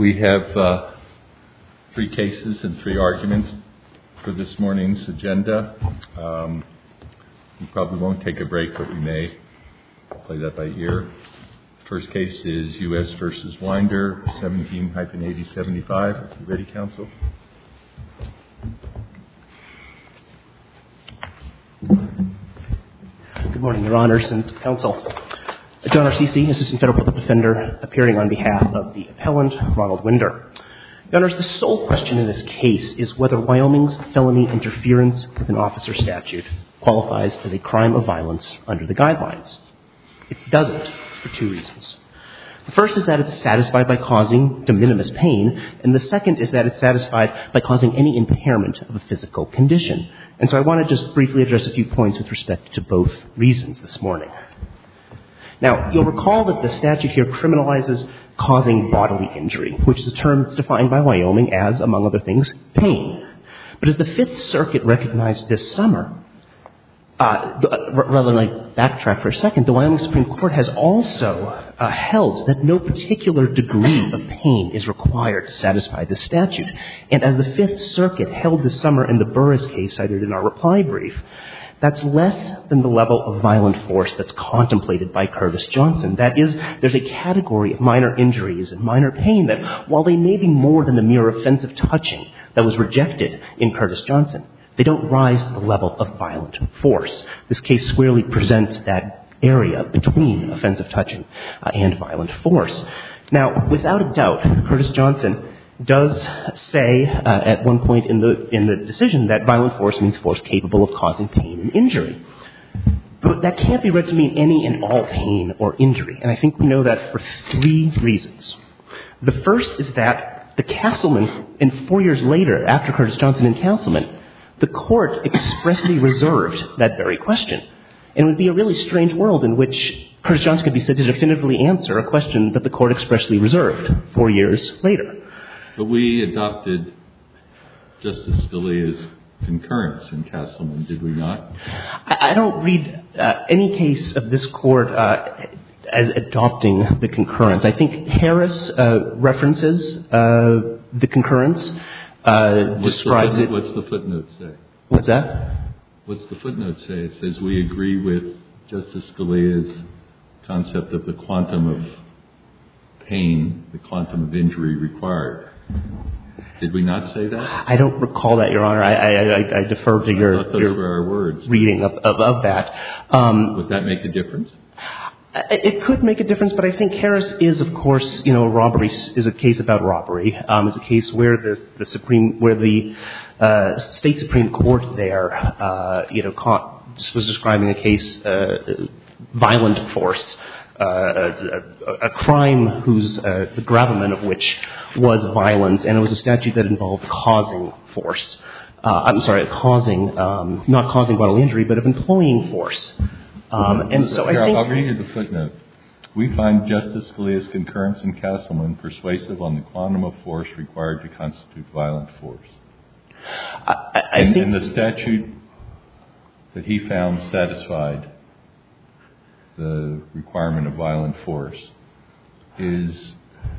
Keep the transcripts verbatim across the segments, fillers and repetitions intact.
We have uh, three cases and three arguments for this morning's agenda. Um, we probably won't take a break, but we may play that by ear. First case is U S versus Winder, seventeen eighty seventy-five. Are you ready, counsel? Good morning, Your Honors and Counsel. John Arcisi, Assistant Federal Public Defender, appearing on behalf of the appellant, Ronald Winder. Your Honors, the sole question in this case is whether Wyoming's felony interference with an officer statute qualifies as a crime of violence under the guidelines. It doesn't, for two reasons. The first is that it's satisfied by causing de minimis pain, and the second is that it's satisfied by causing any impairment of a physical condition. And so I want to just briefly address a few points with respect to both reasons this morning. Now, you'll recall that the statute here criminalizes causing bodily injury, which is a term that's defined by Wyoming as, among other things, pain. But as the Fifth Circuit recognized this summer, uh, rather than like backtrack for a second, the Wyoming Supreme Court has also uh, held that no particular degree of pain is required to satisfy this statute. And as the Fifth Circuit held this summer in the Burris case cited in our reply brief, that's less than the level of violent force that's contemplated by Curtis Johnson. That is, there's a category of minor injuries and minor pain that, while they may be more than the mere offensive touching that was rejected in Curtis Johnson, they don't rise to the level of violent force. This case squarely presents that area between offensive touching uh, and violent force. Now, without a doubt, Curtis Johnson does say uh, at one point in the in the decision that violent force means force capable of causing pain and injury. But that can't be read to mean any and all pain or injury. And I think we know that for three reasons. The first is that the Castleman, and four years later, after Curtis Johnson and Castleman, the court expressly reserved that very question. And it would be a really strange world in which Curtis Johnson could be said to definitively answer a question that the court expressly reserved four years later. But we adopted Justice Scalia's concurrence in Castleman, did we not? I, I don't read uh, any case of this court uh, as adopting the concurrence. I think Harris uh, references uh, the concurrence, uh, what's describes the it. What's the footnote say? What's that? What's the footnote say? It says we agree with Justice Scalia's concept of the quantum of pain, the quantum of injury required. Did we not say that? I don't recall that, Your Honor. I, I, I, I defer to your, I thought those your were our words. reading of, of, of that. Um, Would that make a difference? It could make a difference, but I think Harris is, of course, you know, robbery is a case about robbery. Um, is a case where the, the Supreme, where the uh, state Supreme Court there, uh, you know, caught, was describing a case, uh, violent force. Uh, a, a crime whose uh, the gravamen of which was violence, and it was a statute that involved causing force. Uh, I'm sorry, causing, um, not causing bodily injury, but of employing force. Um, and so Here, I think I'll read you the footnote. We find Justice Scalia's concurrence in Castleman persuasive on the quantum of force required to constitute violent force. I, I and, think and the statute that he found satisfied the requirement of violent force is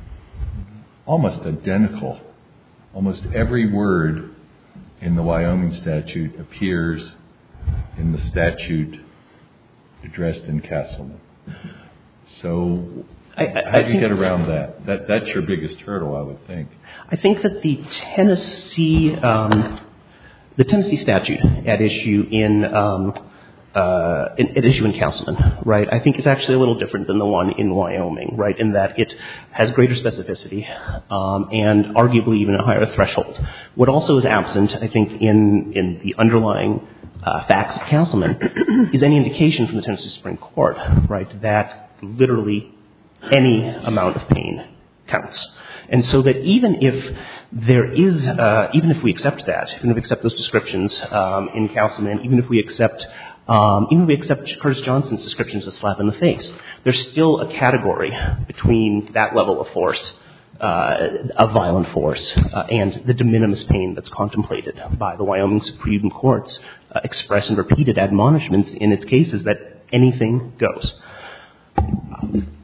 almost identical. Almost every word in the Wyoming statute appears in the statute addressed in Castleman. So I, I, how do I you get around that? That that's your biggest hurdle, I would think. I think that the Tennessee um, the Tennessee statute at issue in um, Uh, at issue in Castleman, right, I think is actually a little different than the one in Wyoming, right, in that it has greater specificity um, and arguably even a higher threshold. What also is absent, I think, in, in the underlying uh, facts of Castleman is any indication from the Tennessee Supreme Court, right, that literally any amount of pain counts. And so that even if there is, uh, even if we accept that, even if we accept those descriptions um, in Castleman, even if we accept Um, even if we accept Curtis Johnson's description as a slap in the face, there's still a category between that level of force, uh, of violent force, uh, and the de minimis pain that's contemplated by the Wyoming Supreme Court's uh, express and repeated admonishments in its cases that anything goes.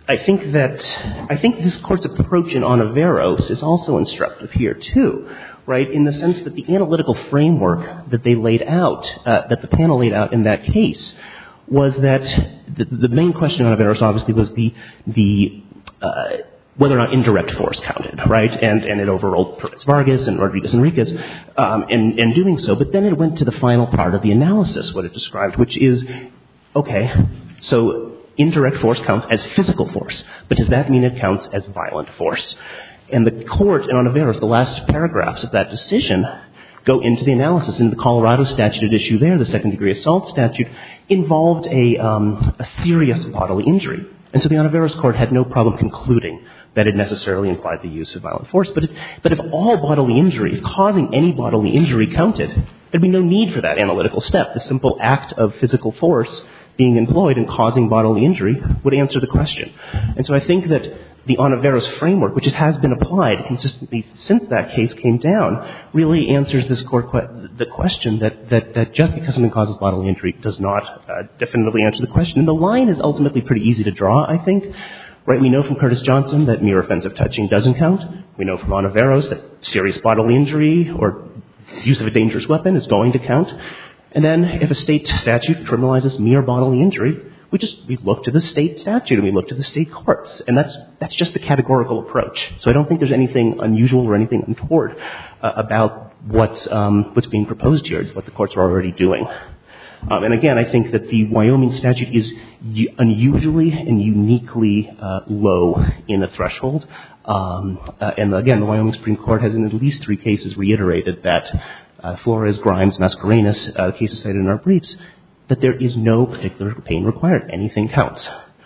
I think that I think this Court's approach in Ontiveros is also instructive here, too, right, in the sense that the analytical framework that they laid out, uh, that the panel laid out in that case, was that the, the main question in Ontiveros obviously was the the uh, whether or not indirect force counted, right, and and it overruled Perez Vargas and Rodriguez Enriquez um, in, in doing so. But then it went to the final part of the analysis, what it described, which is, okay, so indirect force counts as physical force, but does that mean it counts as violent force? And the Court in Ontiveros, the last paragraphs of that decision, go into the analysis. And the Colorado statute at issue there, the second-degree assault statute, involved a, um, a serious bodily injury. And so the Ontiveros Court had no problem concluding that it necessarily implied the use of violent force. But, it, but if all bodily injury, if causing any bodily injury counted, there'd be no need for that analytical step. The simple act of physical force being employed and causing bodily injury would answer the question. And so I think that the Ontiveros framework, which has been applied consistently since that case came down, really answers this court que- the question that, that, that just because something causes bodily injury does not uh, definitively answer the question. And the line is ultimately pretty easy to draw, I think. Right? We know from Curtis Johnson that mere offensive touching doesn't count. We know from Ontiveros that serious bodily injury or use of a dangerous weapon is going to count. And then if a state statute criminalizes mere bodily injury, we just we look to the state statute and we look to the state courts. And that's that's just the categorical approach. So I don't think there's anything unusual or anything untoward uh, about what's, um, what's being proposed here. It's what the courts are already doing. Um, and again, I think that the Wyoming statute is u- unusually and uniquely uh, low in the threshold. Um, uh, and again, the Wyoming Supreme Court has in at least three cases reiterated that Uh, Flores, Grimes, Mascarenas, uh, cases cited in our briefs, that there is no particular pain required. Anything counts.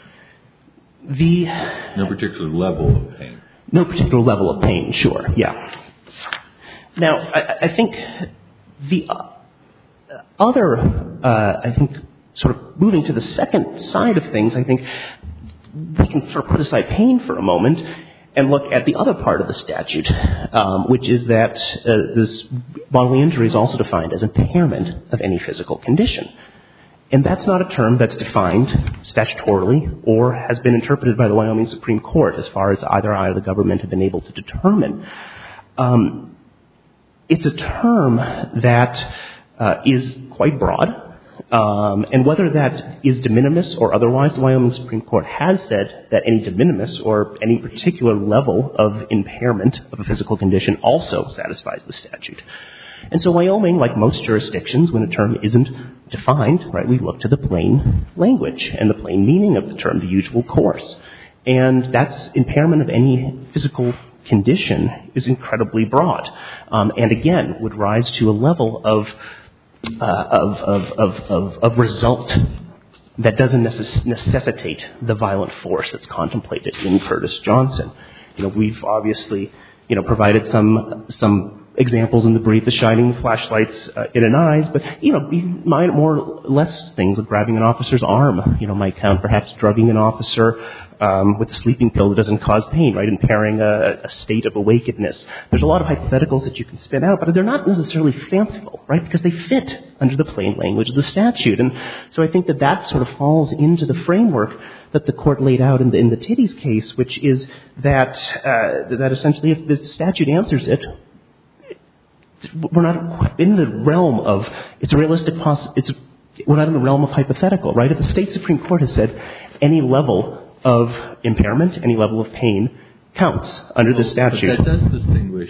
The No particular level of pain. No particular level of pain, sure, yeah. Now, I, I think the uh, other, uh, I think, sort of moving to the second side of things, I think we can sort of put aside pain for a moment and look at the other part of the statute, um, which is that uh, this bodily injury is also defined as impairment of any physical condition. And that's not a term that's defined statutorily or has been interpreted by the Wyoming Supreme Court as far as either I or the government have been able to determine. Um, it's a term that uh, is quite broad. Um, and whether that is de minimis or otherwise, the Wyoming Supreme Court has said that any de minimis or any particular level of impairment of a physical condition also satisfies the statute. And so Wyoming, like most jurisdictions, when a term isn't defined, right, we look to the plain language and the plain meaning of the term, the usual course. And that's impairment of any physical condition is incredibly broad. Um, and again, would rise to a level of Uh, of, of, of, of, of result that doesn't necess- necessitate the violent force that's contemplated in Curtis Johnson. You know, we've obviously, you know, provided some some examples in the brief, the shining flashlights uh, in an eyes, but, you know, more or less things like grabbing an officer's arm, you know, might count, perhaps drugging an officer um, with a sleeping pill that doesn't cause pain, right, impairing a, a state of awakenedness. There's a lot of hypotheticals that you can spin out, but they're not necessarily fanciful, right, because they fit under the plain language of the statute. And so I think that that sort of falls into the framework that the court laid out in the, in the Titties case, which is that, uh, that essentially if the statute answers it, we're not in the realm of, it's a realistic poss- it's we're not in the realm of hypothetical, right? If the state Supreme Court has said any level of impairment, any level of pain counts under the statute. But that does distinguish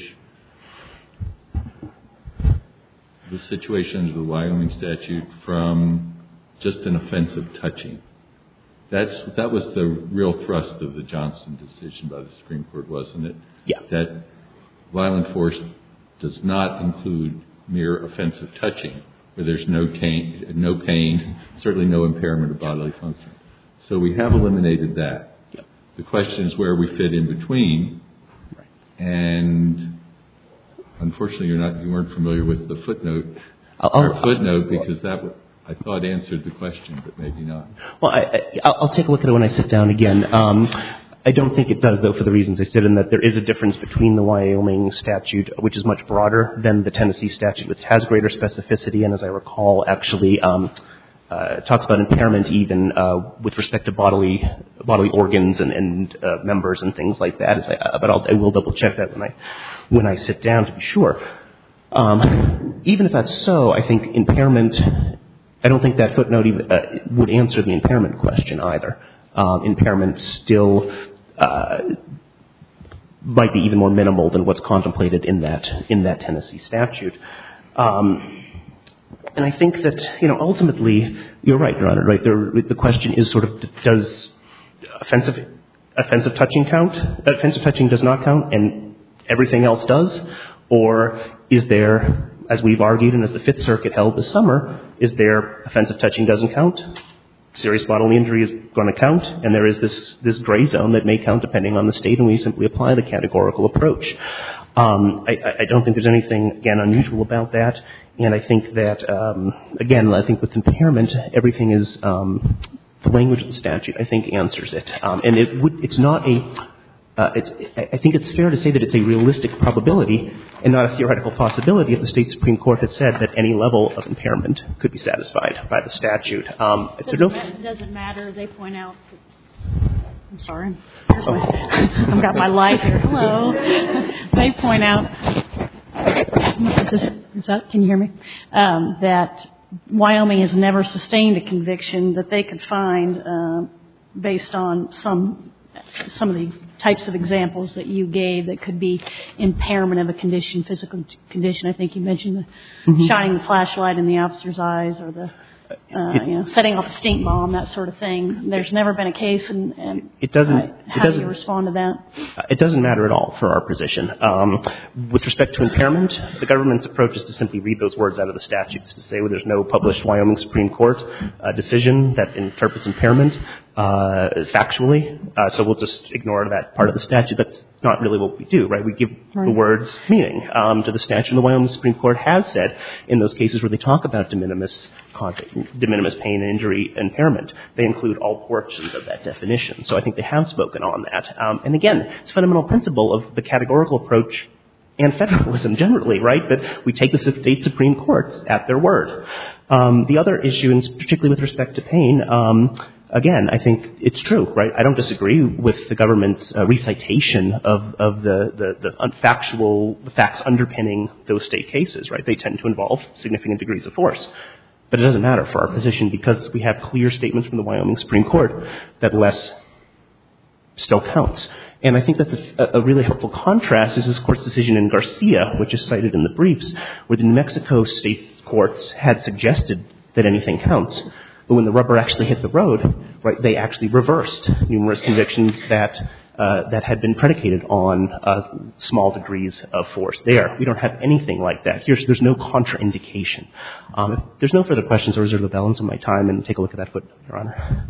the situation under the Wyoming statute from just an offensive touching. That's that was the real thrust of the Johnson decision by the Supreme Court, wasn't it? Yeah. That violent force does not include mere offensive touching, where there's no pain, no pain, certainly no impairment of bodily function. So we have eliminated that. Yep. The question is where we fit in between. Right. And unfortunately, you're not you weren't familiar with the footnote. I'll, Our I'll, footnote because that I thought answered the question, but maybe not. Well, I, I, I'll take a look at it when I sit down again. Um, I don't think it does, though, for the reasons I said, in that there is a difference between the Wyoming statute, which is much broader than the Tennessee statute, which has greater specificity, and as I recall, actually um, uh, talks about impairment even uh, with respect to bodily bodily organs and, and uh, members and things like that. As I, uh, but I'll, I will double check that when I when I sit down to be sure. Um, even if that's so, I think impairment. I don't think that footnote even, uh, would answer the impairment question either. Um, impairment still uh, might be even more minimal than what's contemplated in that in that Tennessee statute. Um, and I think that, you know, ultimately, you're right, Your Honor, right? There, the question is sort of, does offensive offensive touching count? Offensive touching does not count, and everything else does? Or is there, as we've argued and as the Fifth Circuit held this summer, is there offensive touching doesn't count? Serious bodily injury is going to count, and there is this, this gray zone that may count depending on the state, and we simply apply the categorical approach. Um, I, I don't think there's anything, again, unusual about that, and I think that, um, again, I think with impairment, everything is, um, the language of the statute, I think, answers it. Um, and it would, it's not a, uh, it's, I think it's fair to say that it's a realistic probability and not a theoretical possibility if the state Supreme Court has said that any level of impairment could be satisfied by the statute. Um, it doesn't, no, ma- it doesn't matter. They point out. I'm sorry. Here's my, I've got my light here. Hello. They point out. Is, this, is that, can you hear me? Um, that Wyoming has never sustained a conviction that they could find uh, based on some some of the types of examples that you gave that could be impairment of a condition, physical condition. I think you mentioned the mm-hmm. shining the flashlight in the officer's eyes or the uh, you know, setting off a stink bomb, that sort of thing. There's never been a case, and, and it doesn't. I, how it doesn't, do you respond to that? It doesn't matter at all for our position. Um, with respect to impairment, the government's approach is to simply read those words out of the statutes to say, well, there's no published Wyoming Supreme Court uh, decision that interprets impairment uh, factually, uh, so we'll just ignore that part of the statute. That's not really what we do, right? We give right. the words meaning um, to the statute. And the Wyoming Supreme Court has said in those cases where they talk about de minimis cause, de minimis pain, injury, impairment, they include all portions of that definition. So I think they have spoken on that. Um, and again, it's a fundamental principle of the categorical approach and federalism generally, right? That we take the state Supreme Courts at their word. Um, the other issue, and particularly with respect to pain, um, again, I think it's true, right? I don't disagree with the government's uh, recitation of, of the, the, the factual, the facts underpinning those state cases, right? They tend to involve significant degrees of force. But it doesn't matter for our position because we have clear statements from the Wyoming Supreme Court that less still counts. And I think that's a, a really helpful contrast is this court's decision in Garcia, which is cited in the briefs, where the New Mexico state courts had suggested that anything counts. But when the rubber actually hit the road, right, they actually reversed numerous convictions that uh, that had been predicated on uh, small degrees of force. There, we don't have anything like that. Here's, there's no contraindication. Um, if there's no further questions, I'll reserve the balance of my time and take a look at that footnote, Your Honor.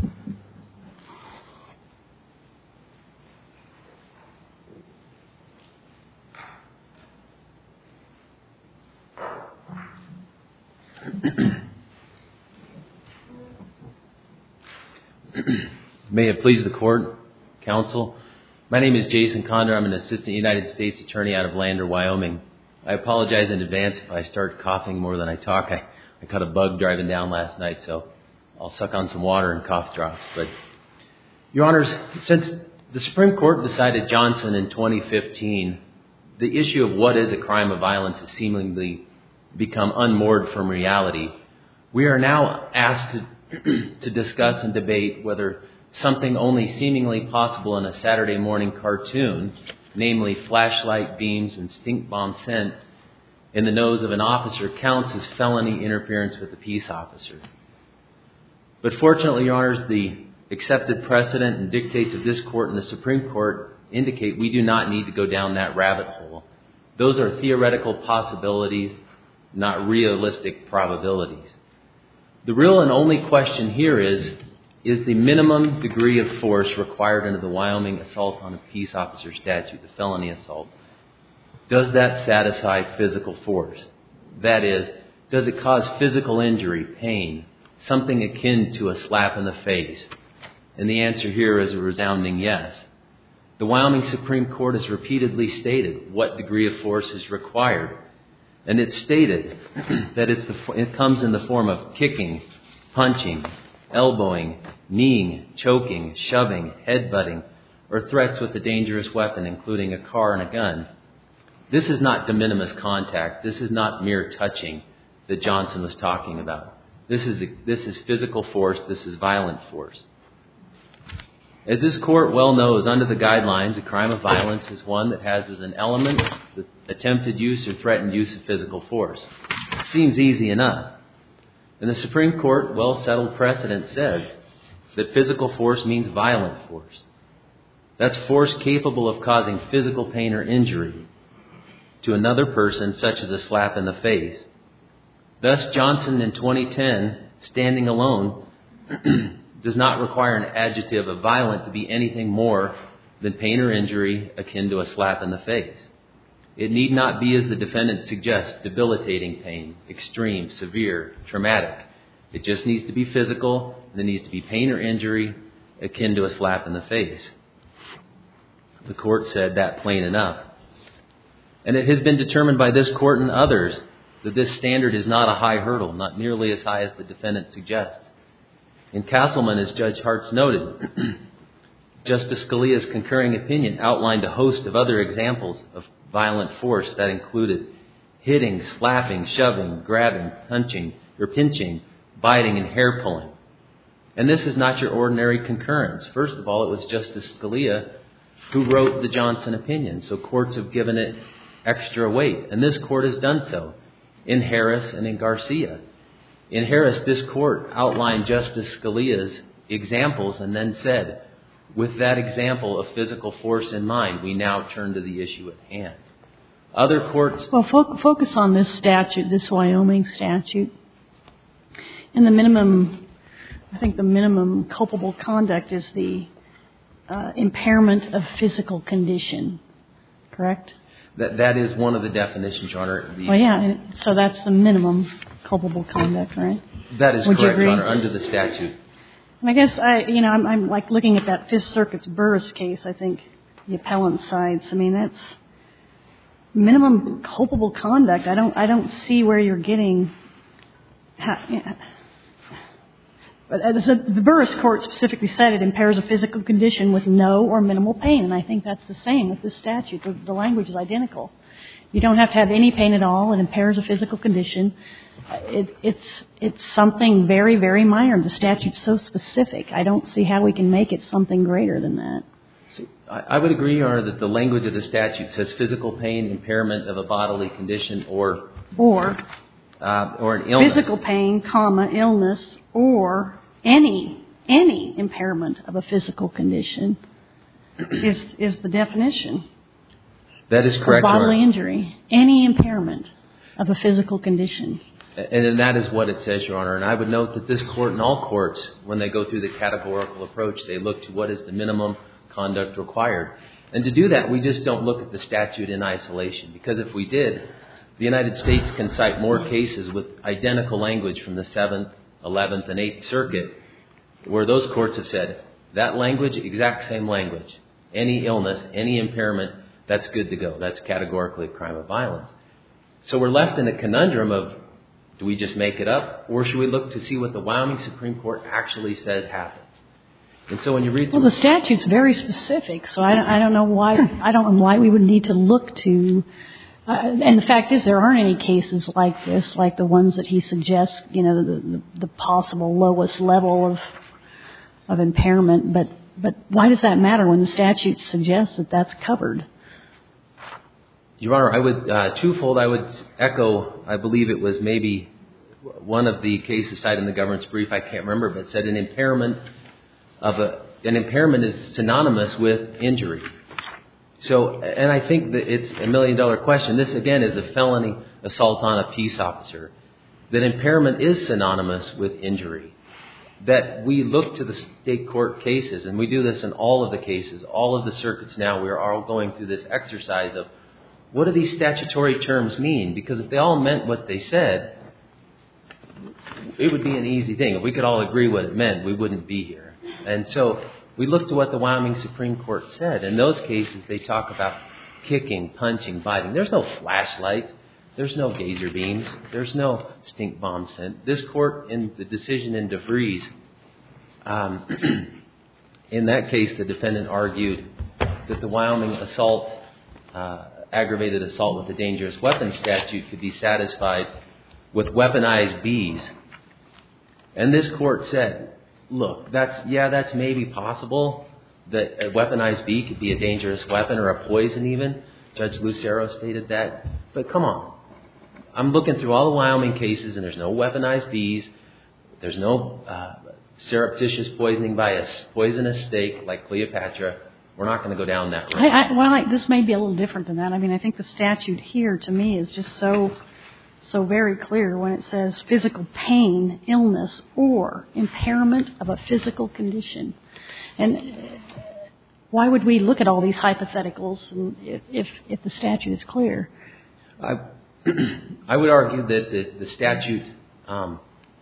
May it please the court, counsel. My name is Jason Condor. I'm an assistant United States attorney out of Lander, Wyoming. I apologize in advance if I start coughing more than I talk. I, I caught a bug driving down last night, so I'll suck on some water and cough drops. But, Your Honors, since the Supreme Court decided Johnson in twenty fifteen, the issue of what is a crime of violence has seemingly become unmoored from reality. We are now asked to to discuss and debate whether something only seemingly possible in a Saturday morning cartoon, namely flashlight beams and stink bomb scent in the nose of an officer, counts as felony interference with a peace officer. But fortunately, Your Honors, the accepted precedent and dictates of this court and the Supreme Court indicate we do not need to go down that rabbit hole. Those are theoretical possibilities, not realistic probabilities. The real and only question here is, is the minimum degree of force required under the Wyoming assault on a peace officer statute, the felony assault, does that satisfy physical force? That is, does it cause physical injury, pain, something akin to a slap in the face? And the answer here is a resounding yes. The Wyoming Supreme Court has repeatedly stated what degree of force is required. And it's stated that it's the, it comes in the form of kicking, punching, elbowing, kneeing, choking, shoving, headbutting, or threats with a dangerous weapon, including a car and a gun. This is not de minimis contact. This is not mere touching that Johnson was talking about. This is, this is physical force. This is violent force. As this court well knows, under the guidelines, a crime of violence is one that has as an element the attempted use or threatened use of physical force. Seems easy enough. And the Supreme Court well-settled precedent says that physical force means violent force. That's force capable of causing physical pain or injury to another person, such as a slap in the face. Thus, Johnson in twenty ten, standing alone, does not require an adjective of violent to be anything more than pain or injury akin to a slap in the face. It need not be, as the defendant suggests, debilitating pain, extreme, severe, traumatic. It just needs to be physical, and there needs to be pain or injury akin to a slap in the face. The court said that plain enough. And it has been determined by this court and others that this standard is not a high hurdle, not nearly as high as the defendant suggests. In Castleman, as Judge Hartz noted, Justice Scalia's concurring opinion outlined a host of other examples of violent force that included hitting, slapping, shoving, grabbing, punching, or pinching, biting, and hair pulling. And this is not your ordinary concurrence. First of all, it was Justice Scalia who wrote the Johnson opinion, so courts have given it extra weight. And this court has done so in Harris and in Garcia. In Harris, this court outlined Justice Scalia's examples and then said, with that example of physical force in mind, we now turn to the issue at hand. Other courts... Well, fo- focus on this statute, this Wyoming statute. And the minimum, I think the minimum culpable conduct is the uh, impairment of physical condition, correct? That That is one of the definitions, Your Honor. The, well, yeah, so that's the minimum culpable conduct, right? That is Would correct, you Your agree? Honor, under the statute. And I guess I, you know, I'm, I'm like looking at that Fifth Circuit's Burris case. I think the appellant sides. I mean, that's minimum culpable conduct. I don't, I don't see where you're getting. How, you know, but as a, the Burris court specifically said it impairs a physical condition with no or minimal pain, and I think that's the same with this statute. The, the language is identical. You don't have to have any pain at all. It impairs a physical condition. It, it's it's something very, very minor. The statute's so specific. I don't see how we can make it something greater than that. See, I, I would agree, Your Honor, that the language of the statute says physical pain, impairment of a bodily condition, or Or uh, or an illness. physical pain, comma, illness, or any any impairment of a physical condition is is the definition. That is Or correct, Your bodily Honor. injury, any impairment of a physical condition. And then that is what it says, Your Honor. And I would note that this court and all courts, when they go through the categorical approach, they look to what is the minimum conduct required. And to do that, we just don't look at the statute in isolation. Because if we did, the United States can cite more cases with identical language from the Seventh, Eleventh, and Eighth Circuit, where those courts have said, that language, exact same language, any illness, any impairment, that's good to go. That's categorically a crime of violence. So we're left in a conundrum of, do we just make it up, or should we look to see what the Wyoming Supreme Court actually says happened? And so when you read through... Well, the statute's very specific, so I, I don't know why I don't know why we would need to look to... Uh, and the fact is, there aren't any cases like this, like the ones that he suggests, you know, the, the, the possible lowest level of of impairment. But, but why does that matter when the statute suggests that that's covered? Your Honor, I would, uh, twofold, I would echo, I believe it was maybe one of the cases cited in the government's brief, I can't remember, but said an impairment of a, an impairment is synonymous with injury. So, and I think that it's a million dollar question. This again is a felony assault on a peace officer. That impairment is synonymous with injury. That we look to the state court cases, and we do this in all of the cases, all of the circuits now, we are all going through this exercise of, what do these statutory terms mean? Because if they all meant what they said, it would be an easy thing. If we could all agree what it meant, we wouldn't be here. And so we look to what the Wyoming Supreme Court said. In those cases, they talk about kicking, punching, biting. There's no flashlight. There's no gazer beams. There's no stink bomb scent. This court, in the decision in DeVries, um, in that case, the defendant argued that the Wyoming assault, uh, aggravated assault with a dangerous weapon statute could be satisfied with weaponized bees. And this court said, look, that's, yeah, that's maybe possible, that a weaponized bee could be a dangerous weapon or a poison even. Judge Lucero stated that. But come on. I'm looking through all the Wyoming cases, and there's no weaponized bees. There's no uh, surreptitious poisoning by a poisonous snake like Cleopatra. We're not going to go down that road. I, I, well, I, this may be a little different than that. I mean, I think the statute here, to me, is just so so very clear when it says physical pain, illness, or impairment of a physical condition. And why would we look at all these hypotheticals and if, if, if the statute is clear? I, I would argue that the, the statute, um,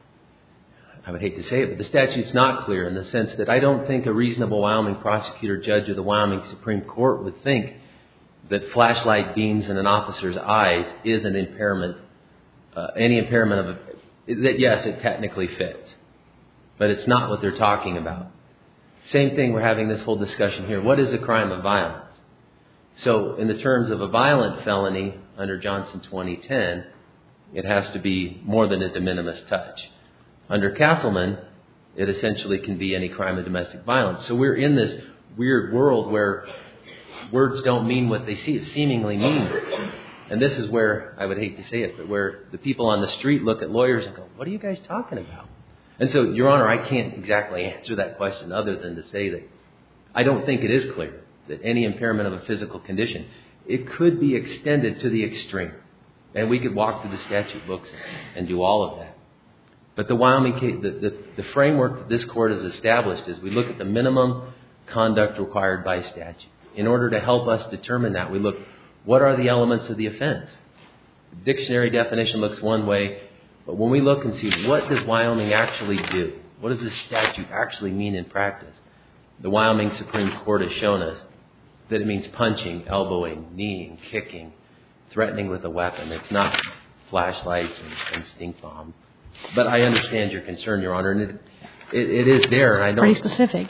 I would hate to say it, but the statute's not clear in the sense that I don't think a reasonable Wyoming prosecutor, judge of the Wyoming Supreme Court would think that flashlight beams in an officer's eyes is an impairment, uh, any impairment of a, that yes, it technically fits, but it's not what they're talking about. Same thing, we're having this whole discussion here. What is a crime of violence? So in the terms of a violent felony under Johnson twenty ten, it has to be more than a de minimis touch. Under Castleman, it essentially can be any crime of domestic violence. So we're in this weird world where words don't mean what they see, seemingly mean. And this is where, I would hate to say it, but where the people on the street look at lawyers and go, what are you guys talking about? And so, Your Honor, I can't exactly answer that question other than to say that I don't think it is clear that any impairment of a physical condition, it could be extended to the extreme. And we could walk through the statute books and do all of that. But the Wyoming case, the, the, the framework that this court has established is we look at the minimum conduct required by statute. In order to help us determine that, we look, what are the elements of the offense? The dictionary definition looks one way, but when we look and see what does Wyoming actually do, what does this statute actually mean in practice, the Wyoming Supreme Court has shown us that it means punching, elbowing, kneeing, kicking, threatening with a weapon. It's not flashlights and, and stink bomb. But I understand your concern, Your Honor, and it, it, it is there. And I don't, Pretty specific.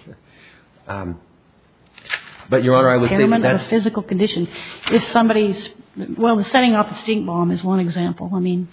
Um, but, Your Honor, I would say that Impairment that's... of a physical condition. If somebody's, well, the setting off a stink bomb is one example. I mean,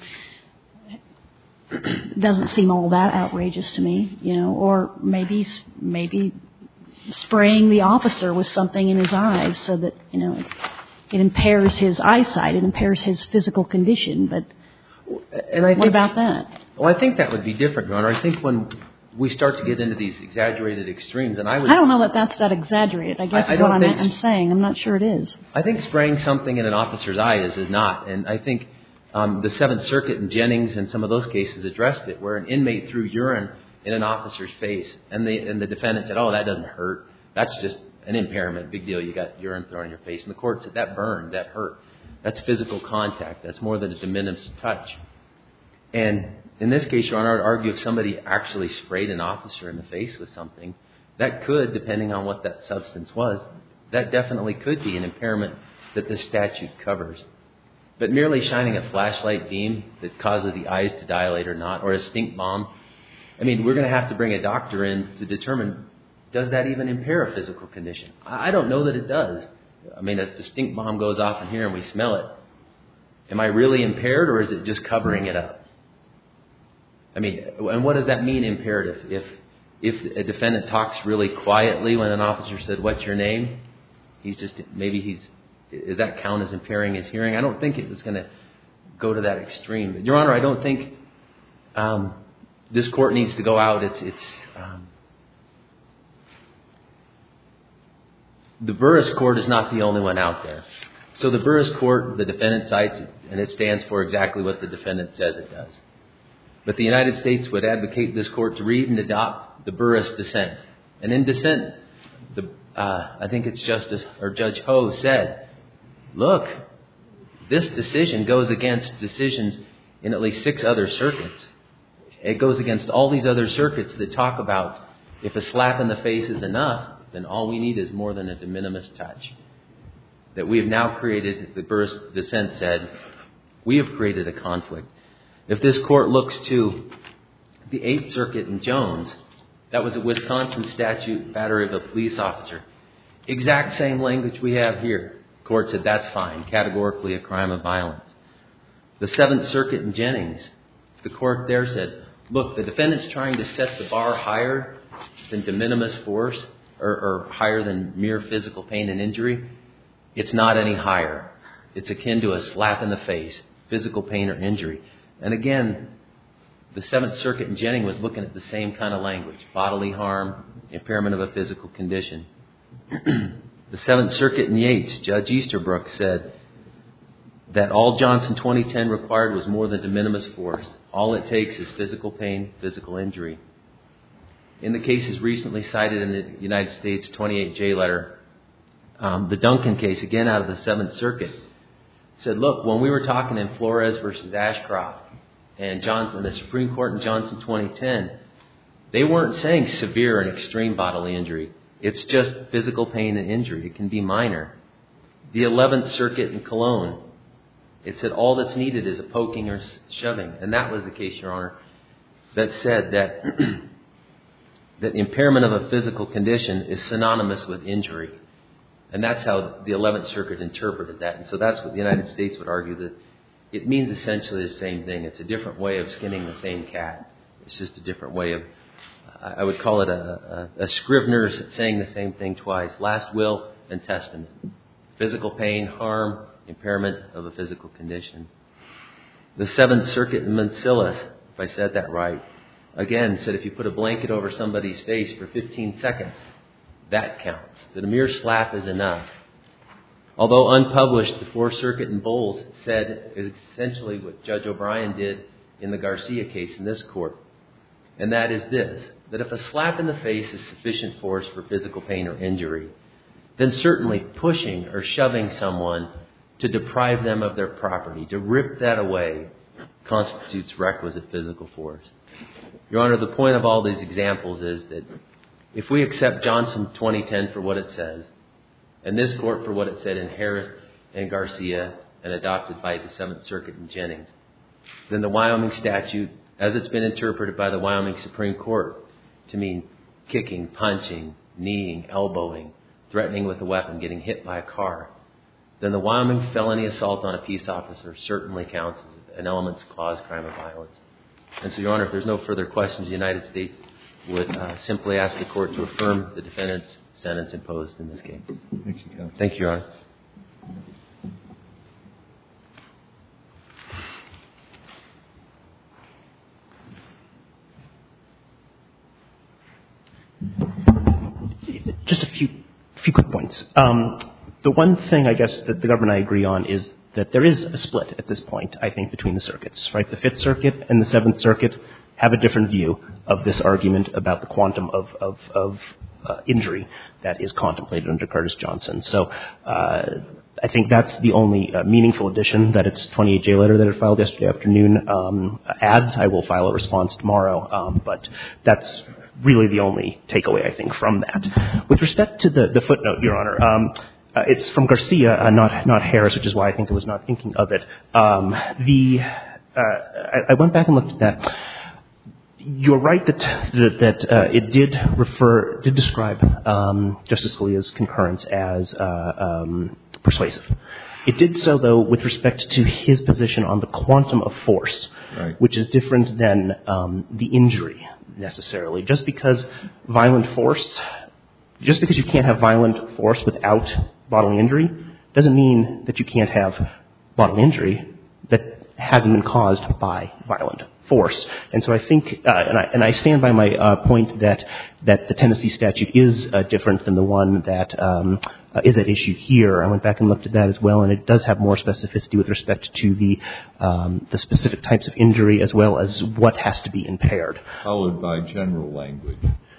it doesn't seem all that outrageous to me, you know, or maybe maybe spraying the officer with something in his eyes so that, you know, it, it impairs his eyesight, it impairs his physical condition. But and I what think, about that? Well, I think that would be different, Your Honor. I think when we start to get into these exaggerated extremes, and I would... I don't know that that's that exaggerated, I guess I, I is what I'm, think, I'm saying. I'm not sure it is. I think spraying something in an officer's eye is, is not. And I think um, the Seventh Circuit and Jennings and some of those cases addressed it, where an inmate threw urine in an officer's face, and the, and the defendant said, oh, that doesn't hurt. That's just an impairment. Big deal. You got urine thrown in your face. And the court said, that burned, that hurt. That's physical contact. That's more than a de minimis touch. And in this case, Your Honor, I would argue if somebody actually sprayed an officer in the face with something, that could, depending on what that substance was, that definitely could be an impairment that the statute covers. But merely shining a flashlight beam that causes the eyes to dilate or not, or a stink bomb, I mean, we're going to have to bring a doctor in to determine, does that even impair a physical condition? I don't know that it does. I mean, if the stink bomb goes off in here and we smell it, am I really impaired, or is it just covering it up? I mean, and what does that mean, imperative? If if a defendant talks really quietly when an officer said, what's your name? He's just, maybe he's, does that count as impairing his hearing? I don't think it was going to go to that extreme. But Your Honor, I don't think um, this court needs to go out. It's, it's um, the Burris Court is not the only one out there. So the Burris Court, the defendant cites it, and it stands for exactly what the defendant says it does. But the United States would advocate this court to read and adopt the Burris dissent. And in dissent, the, uh, I think it's Justice or Judge Ho said, look, this decision goes against decisions in at least six other circuits. It goes against all these other circuits that talk about if a slap in the face is enough, then all we need is more than a de minimis touch. That we have now created, the Burris dissent said, We have created a conflict. If this court looks to the Eighth Circuit in Jones, that was a Wisconsin statute, battery of a police officer. Exact same language we have here. Court said that's fine, categorically a crime of violence. The Seventh Circuit in Jennings, the court there said, look, the defendant's trying to set the bar higher than de minimis force or, or higher than mere physical pain and injury. It's not any higher. It's akin to a slap in the face, physical pain or injury. And again, the Seventh Circuit in Jennings was looking at the same kind of language, bodily harm, impairment of a physical condition. The Seventh Circuit in Yates, Judge Easterbrook said that all Johnson twenty ten required was more than de minimis force. All it takes is physical pain, physical injury. In the cases recently cited in the United States twenty-eight J letter, um, the Duncan case, again out of the Seventh Circuit, said, look, when we were talking in Flores versus Ashcroft and Johnson, the Supreme Court in Johnson twenty ten, they weren't saying severe and extreme bodily injury. It's just physical pain and injury. It can be minor. The Eleventh Circuit in Cologne, it said all that's needed is a poking or shoving. And that was the case, Your Honor, that said that, that impairment of a physical condition is synonymous with injury. And that's how the Eleventh Circuit interpreted that. And so that's what the United States would argue, that it means essentially the same thing. It's a different way of skinning the same cat. It's just a different way of, I would call it a, a, a Scrivener's saying the same thing twice. Last will and testament. Physical pain, harm, impairment of a physical condition. The Seventh Circuit in Mancilas, if I said that right, again said if you put a blanket over somebody's face for fifteen seconds, that counts. That a mere slap is enough. Although unpublished, the Fourth Circuit in Bowles said is essentially what Judge O'Brien did in the Garcia case in this court. And that is this, that if a slap in the face is sufficient force for physical pain or injury, then certainly pushing or shoving someone to deprive them of their property, to rip that away, constitutes requisite physical force. Your Honor, the point of all these examples is that if we accept Johnson twenty ten for what it says, and this court for what it said in Harris and Garcia, and adopted by the Seventh Circuit in Jennings, then the Wyoming statute, as it's been interpreted by the Wyoming Supreme Court to mean kicking, punching, kneeing, elbowing, threatening with a weapon, getting hit by a car, then the Wyoming felony assault on a peace officer certainly counts as an elements clause crime of violence. And so, Your Honor, if there's no further questions, the United States would uh, simply ask the court to affirm the defendant's sentence imposed in this case. Thank you, Counsel. Thank you, Your Honor. Just a few few quick points. Um, the one thing I guess that the government and I agree on is that there is a split at this point, I think, between the circuits, right? The Fifth Circuit and the Seventh Circuit have a different view of this argument about the quantum of, of, of uh, injury that is contemplated under Curtis Johnson. So uh, I think that's the only uh, meaningful addition that its twenty-eight J letter that it filed yesterday afternoon um, adds. I will file a response tomorrow, um, but that's really the only takeaway, I think, from that. With respect to the, the footnote, Your Honor, um, uh, it's from Garcia, uh, not not Harris, which is why I think I was not thinking of it. Um, the uh, I, I went back and looked at that. You're right that that, that uh, it did refer, did describe um, Justice Scalia's concurrence as uh, um, persuasive. It did so, though, with respect to his position on the quantum of force, right, which is different than um, the injury necessarily. Just because violent force, just because you can't have violent force without bodily injury, doesn't mean that you can't have bodily injury that hasn't been caused by violent force. And so I think, uh, and, I, and I stand by my uh, point that that the Tennessee statute is uh, different than the one that um, uh, is at issue here. I went back and looked at that as well, and it does have more specificity with respect to the um, the specific types of injury as well as what has to be impaired. Followed by general language,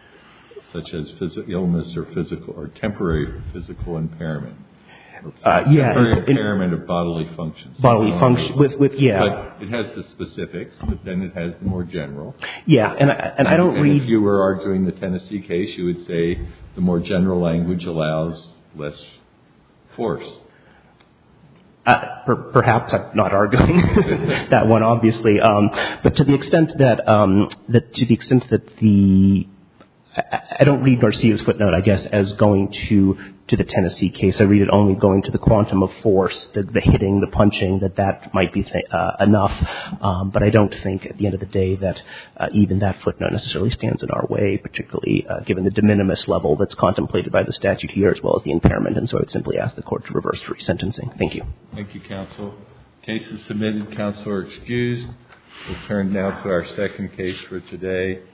such as phys- illness or physical or temporary physical impairment. Uh, yeah, temporary in, impairment of bodily functions. Bodily function with with yeah. But it has the specifics, but then it has the more general. Yeah, and I, and, and I don't and read. If you were arguing the Tennessee case, you would say the more general language allows less force. Uh, per, perhaps I'm not arguing that one, obviously, um, but to the extent that um, that to the extent that the I, I don't read Garcia's footnote, I guess, as going to to the Tennessee case. I read it only going to the quantum of force, the, the hitting, the punching, that that might be th- uh, enough. Um, but I don't think, at the end of the day, that uh, even that footnote necessarily stands in our way, particularly uh, given the de minimis level that's contemplated by the statute here, as well as the impairment. And so I would simply ask the court to reverse for resentencing. Thank you. Thank you, counsel. Case is submitted. Counsel are excused. We'll turn now to our second case for today.